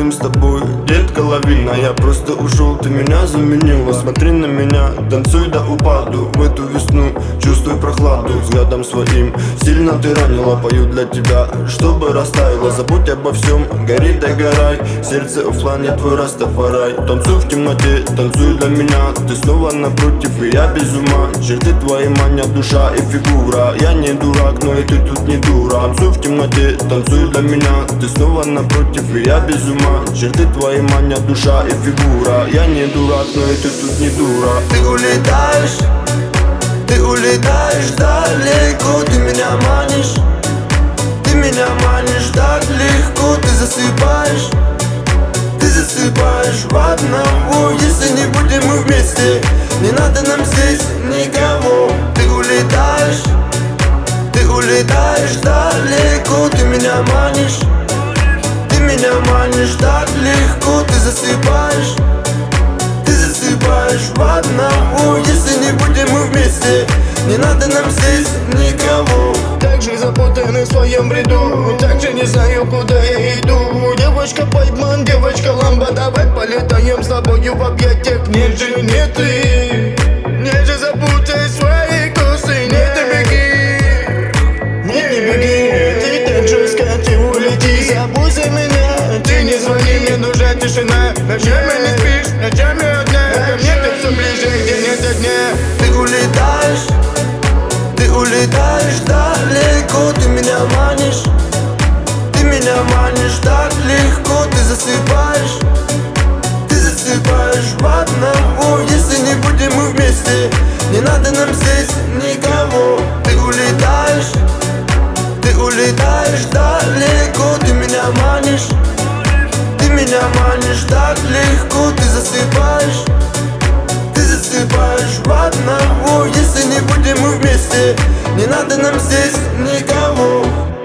с тобой, детка, лавина. Я просто ушел, ты меня заменила. Смотри на меня, танцуй до упаду. В эту весну чувствуй прохладу. Взглядом своим сильно ты ранила. Пою для тебя, чтобы растаяло. Забудь обо всем, гори догорай. Сердце оффлайн, твой растафарай. Танцуй в темноте, танцуй для меня. Ты снова напротив, и я без ума. Черты твои манят, душа и фигура. Я не дурак, но и ты тут не дура. Танцуй в темноте, танцуй для меня. Ты снова напротив, и я без ума. Черты твои манят, душа и фигура. Я не дурак, но и ты тут не дура. Ты улетаешь далеко. Ты меня манишь так легко. Ты засыпаешь в одного. Если не будем мы вместе, не надо нам здесь никого. Ты улетаешь далеко. Ты меня манишь так легко. Ты засыпаешь в одного. Если не будем мы вместе, не надо нам здесь никого. Так же запутанный в своем бреду, так же не знаю, куда я иду. Девочка Пайпман, девочка Ламбо, давай полетаем с тобою в объятиях. Нет же, не ты, не же запутай свои косы. Нет, не беги, ты так жестко, ты улети. Забудь за меня, ты не звони, мне нужна тишина. Ночами не спишь, ночами одна. Ко мне ты все ближе, где нет огня. Ты улетаешь далеко. Ты меня манишь так легко. Ты засыпаешь в одного. Если не будем мы вместе, не надо нам здесь никого. Ты улетаешь далеко. Ты меня манишь так легко. Ты засыпаешь в одного. Если не будем мы вместе, не надо нам здесь никого.